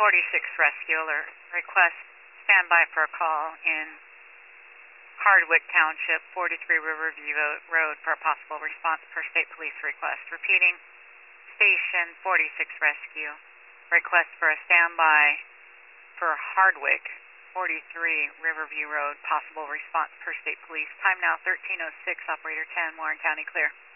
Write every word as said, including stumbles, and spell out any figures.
forty-six Rescue Alert. Request standby for a call in Hardwick Township, forty-three Riverview Road for a possible response per state police request. Repeating, Station forty-six Rescue. Request for a standby for Hardwick, forty-three Riverview Road, possible response per state police. Time now thirteen oh six, Operator ten, Warren County clear.